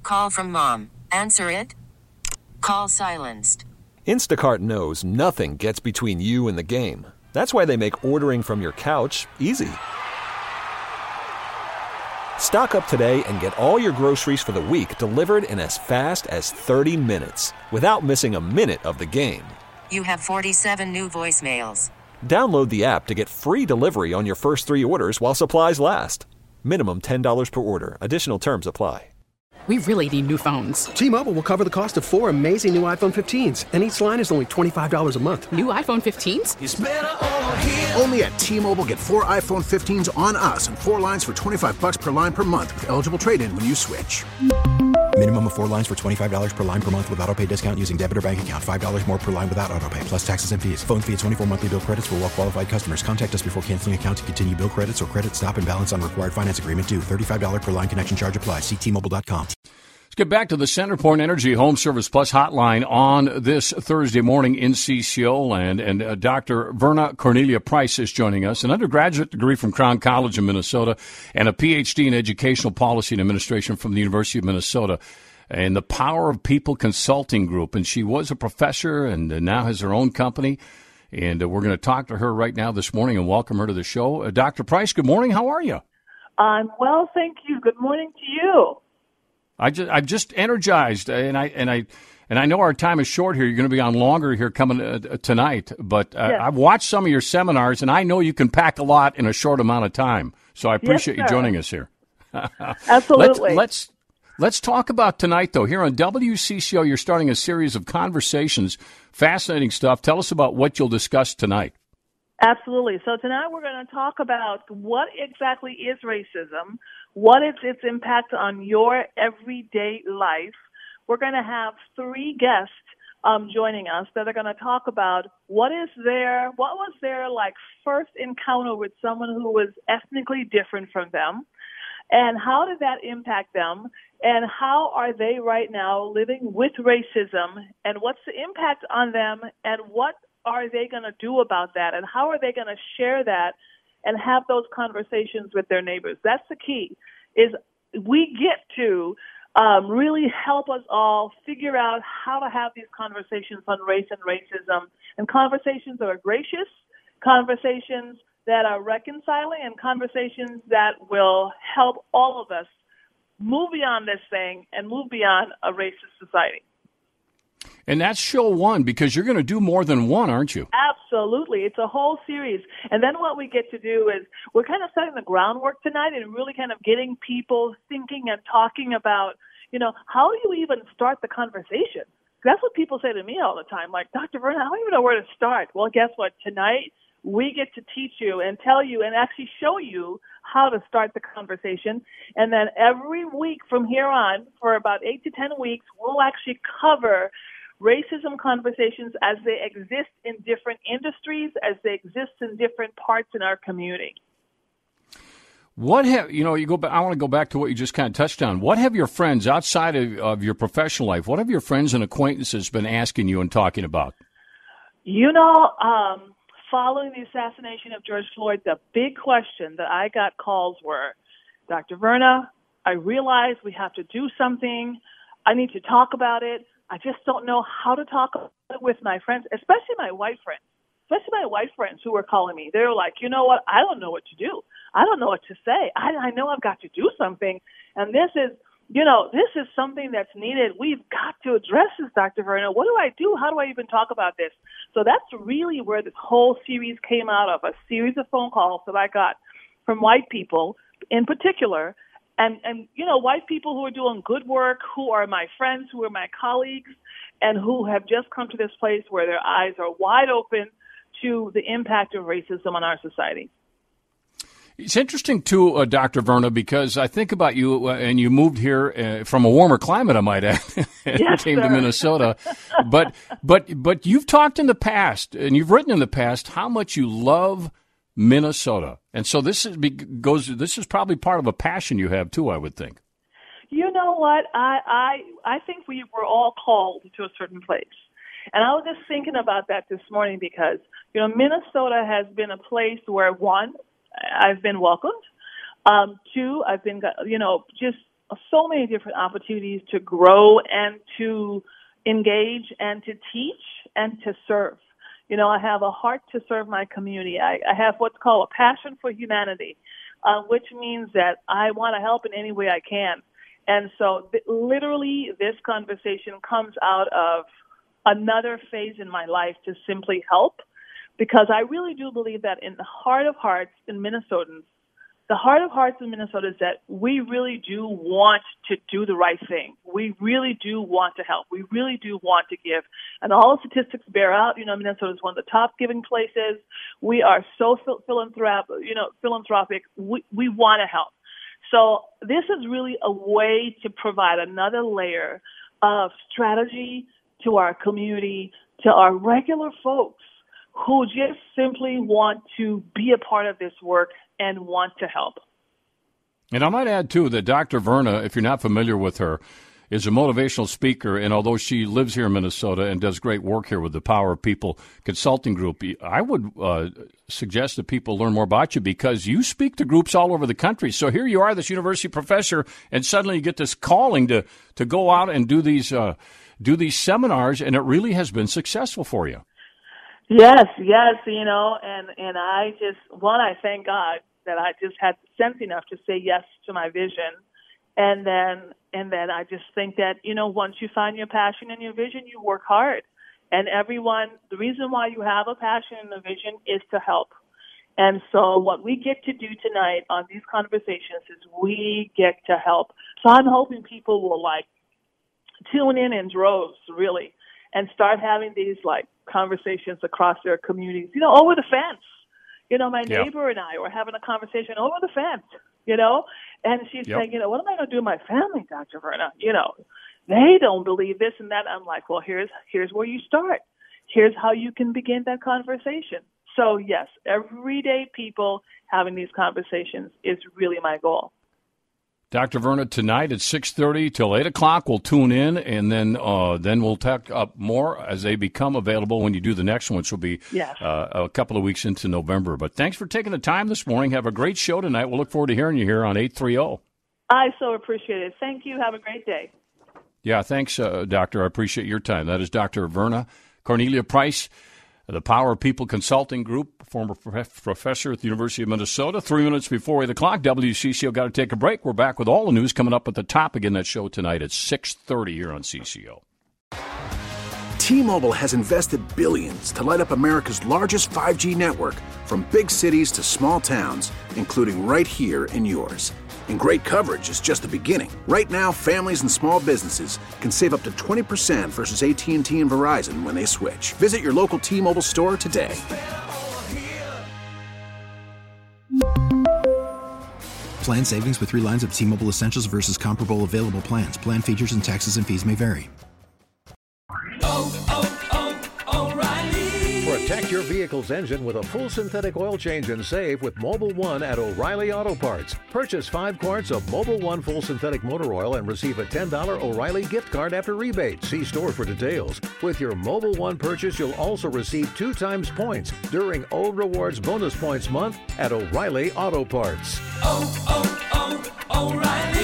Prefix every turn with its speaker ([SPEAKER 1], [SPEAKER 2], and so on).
[SPEAKER 1] Call from mom. Answer it. Call silenced.
[SPEAKER 2] Instacart knows nothing gets between you and the game. That's why they make ordering from your couch easy. Stock up today and get all your groceries for the week delivered in as fast as 30 minutes without missing a minute of the game.
[SPEAKER 1] You have 47 new voicemails.
[SPEAKER 2] Download the app to get free delivery on your first 3 orders while supplies last. Minimum $10 per order. Additional terms apply.
[SPEAKER 3] We really need new phones.
[SPEAKER 4] T-Mobile will cover the cost of 4 amazing new iPhone 15s, and each line is only $25 a month.
[SPEAKER 3] New iPhone 15s?
[SPEAKER 5] It's better over here. Only at T-Mobile, get 4 iPhone 15s on us and 4 lines for $25 per line per month with eligible trade-in when you switch.
[SPEAKER 6] Minimum of 4 lines for $25 per line per month with autopay discount using debit or bank account. $5 more per line without autopay, plus taxes and fees. Phone fee at 24 monthly bill credits for well-qualified customers. Contact us before canceling account to continue bill credits or credit stop and balance on required finance agreement due. $35 per line connection charge applies. See T-Mobile.com.
[SPEAKER 7] Let's get back to the CenterPoint Energy Home Service Plus hotline on this Thursday morning in CCO land. And Dr. Verna Cornelia Price is joining us, an undergraduate degree from Crown College in Minnesota and a PhD in Educational Policy and Administration from the University of Minnesota and the Power of People Consulting Group. And she was a professor and now has her own company. And we're going to talk to her right now this morning and welcome her to the show. Dr. Price, good morning. How are you?
[SPEAKER 8] I'm well, thank you. Good morning to you.
[SPEAKER 7] I'm just energized, and I know our time is short here. You're going to be on longer here coming tonight, but
[SPEAKER 8] Yes.
[SPEAKER 7] I've watched some of your seminars, and I know you can pack a lot in a short amount of time. So I appreciate you joining us here.
[SPEAKER 8] Absolutely.
[SPEAKER 7] Let's talk about tonight, though. Here on WCCO, you're starting a series of conversations, fascinating stuff. Tell us about what you'll discuss tonight.
[SPEAKER 8] Absolutely. So tonight we're going to talk about what exactly is racism, what is its impact on your everyday life. We're going to have 3 guests joining us that are going to talk about what was their like first encounter with someone who was ethnically different from them, and how did that impact them, and how are they right now living with racism, and what's the impact on them, and what are they going to do about that, and how are they going to share that and have those conversations with their neighbors? That's the key, is we get to really help us all figure out how to have these conversations on race and racism, and conversations that are gracious, conversations that are reconciling, and conversations that will help all of us move beyond this thing and move beyond a racist society.
[SPEAKER 7] And that's show 1, because you're going to do more than one, aren't you?
[SPEAKER 8] Absolutely. It's a whole series. And then what we get to do is we're kind of setting the groundwork tonight and really kind of getting people thinking and talking about, how do you even start the conversation? That's what people say to me all the time, like, Dr. Verna, I don't even know where to start. Well, guess what? Tonight, we get to teach you and tell you and actually show you how to start the conversation. And then every week from here on, for about 8 to 10 weeks, we'll actually cover racism conversations as they exist in different industries, as they exist in different parts in our community.
[SPEAKER 7] I want to go back to what you just kind of touched on. What have your friends outside of your professional life, what have your friends and acquaintances been asking you and talking about?
[SPEAKER 8] Following the assassination of George Floyd, the big question that I got calls were, Dr. Verna, I realize we have to do something. I need to talk about it. I just don't know how to talk about it with my friends, especially my white friends who were calling me. They were like, you know what? I don't know what to do. I don't know what to say. I know I've got to do something. And this is something that's needed. We've got to address this, Dr. Verna. What do I do? How do I even talk about this? So that's really where this whole series came out of, a series of phone calls that I got from white people in particular. And white people who are doing good work, who are my friends, who are my colleagues, and who have just come to this place where their eyes are wide open to the impact of racism on our society.
[SPEAKER 7] It's interesting, too, Dr. Verna, because I think about you, and you moved here from a warmer climate, I might add, and
[SPEAKER 8] yes,
[SPEAKER 7] came
[SPEAKER 8] sir.
[SPEAKER 7] to Minnesota. But you've talked in the past, and you've written in the past, how much you love Minnesota. And so this is probably part of a passion you have, too, I would think.
[SPEAKER 8] You know what? I think we were all called to a certain place. And I was just thinking about that this morning because, Minnesota has been a place where, 1, I've been welcomed. 2, I've been, just so many different opportunities to grow and to engage and to teach and to serve. You know, I have a heart to serve my community. I have what's called a passion for humanity, which means that I want to help in any way I can. And so literally this conversation comes out of another phase in my life to simply help, because I really do believe that in the heart of hearts in Minnesotans, the heart of hearts in Minnesota is that we really do want to do the right thing. We really do want to help. We really do want to give. And all the statistics bear out, you know, Minnesota is one of the top giving places. We are so philanthropic. We want to help. So this is really a way to provide another layer of strategy to our community, to our regular folks who just simply want to be a part of this work and want to help.
[SPEAKER 7] And I might add, too, that Dr. Verna, if you're not familiar with her, is a motivational speaker, and although she lives here in Minnesota and does great work here with the Power of People Consulting Group, I would suggest that people learn more about you because you speak to groups all over the country. So here you are, this university professor, and suddenly you get this calling to go out and do these seminars, and it really has been successful for you.
[SPEAKER 8] Yes, you know, and I thank God that I just had sense enough to say yes to my vision. And then I just think that, you know, once you find your passion and your vision, you work hard. And the reason why you have a passion and a vision is to help. And so what we get to do tonight on these conversations is we get to help. So I'm hoping people will tune in droves, really, and start having these conversations across their communities, you know, over the fence. You know, my neighbor and I were having a conversation over the fence, you know, and she's saying, you know, what am I going to do with my family, Dr. Verna? You know, they don't believe this and that. I'm like, well, here's where you start. Here's how you can begin that conversation. So, yes, everyday people having these conversations is really my goal.
[SPEAKER 7] Dr. Verna, tonight at 6:30 till 8 o'clock, we'll tune in, and then we'll talk up more as they become available when you do the next one, which will be a couple of weeks into November. But thanks for taking the time this morning. Have a great show tonight. We'll look forward to hearing you here on 830.
[SPEAKER 8] I so appreciate it. Thank you. Have a great day.
[SPEAKER 7] Yeah, thanks, Doctor. I appreciate your time. That is Dr. Verna Cornelia Price, the Power of People Consulting Group, former professor at the University of Minnesota. 3 minutes before 8 o'clock, WCCO got to take a break. We're back with all the news coming up at the top again that show tonight at 6:30 here on CCO.
[SPEAKER 5] T-Mobile has invested billions to light up America's largest 5G network, from big cities to small towns, including right here in yours. And great coverage is just the beginning. Right now, families and small businesses can save up to 20% versus AT&T and Verizon when they switch. Visit your local T-Mobile store today.
[SPEAKER 6] Plan savings with 3 lines of T-Mobile Essentials versus comparable available plans. Plan features and taxes and fees may vary.
[SPEAKER 9] Protect your vehicle's engine with a full synthetic oil change and save with Mobil 1 at O'Reilly Auto Parts. Purchase 5 quarts of Mobil 1 full synthetic motor oil and receive a $10 O'Reilly gift card after rebate. See store for details. With your Mobil 1 purchase, you'll also receive 2 times points during O Rewards Bonus Points Month at O'Reilly Auto Parts.
[SPEAKER 10] O'Reilly.